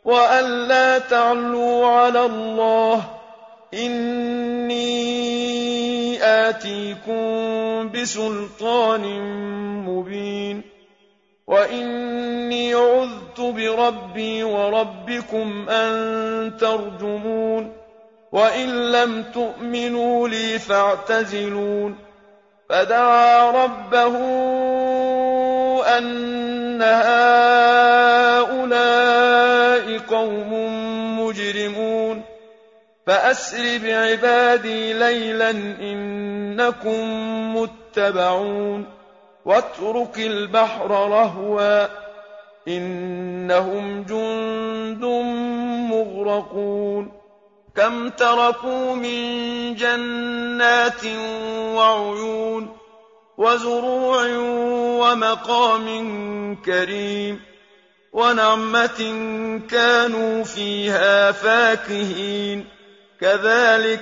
وألا تعلوا على الله إني آتيكم بسلطان مبين وإني عذت بربي وربكم أن ترجمون وإن لم تؤمنوا لي فاعتزلون فدعا ربه أن هؤلاء قوم مجرمون فأسر بعبادي ليلا إنكم متبعون واترك البحر رهوا إنهم جند مغرقون كم تركوا من جنات وعيون وزروع ومقام كريم ونعمة كانوا فيها فاكهين كذلك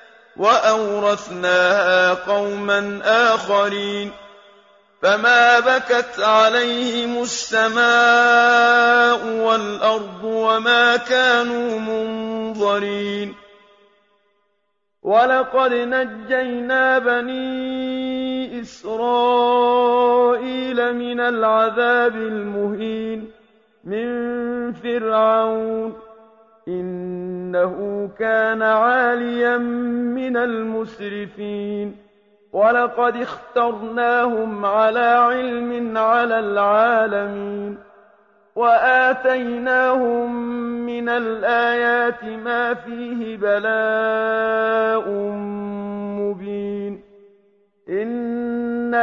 وأورثناها قوما آخرين فما بكت عليهم السماء والأرض وما كانوا منظرين ولقد نجينا بني إسرائيل من العذاب المهين من فرعون إنه كان عاليا من المسرفين ولقد اخترناهم على علم على العالمين وآتيناهم من الآيات ما فيه بلاء مبين إن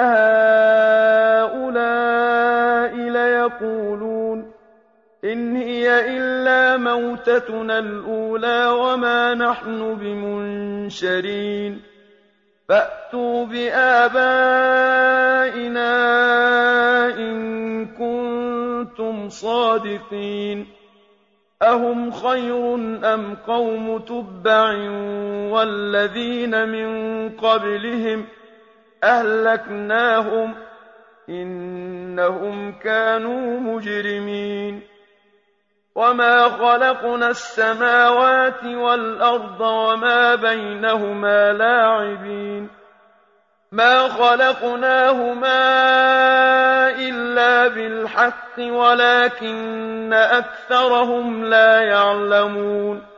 هؤلاء ليقولون إن هي إلا موتتنا الأولى وما نحن بمنشرين فأتوا بآبائنا إن كنتم صادقين أهم خير أم قوم تبع والذين من قبلهم أهلكناهم إنهم كانوا مجرمين وما خلقنا السماوات والأرض وما بينهما لاعبين ما خلقناهما إلا بالحق ولكن أكثرهم لا يعلمون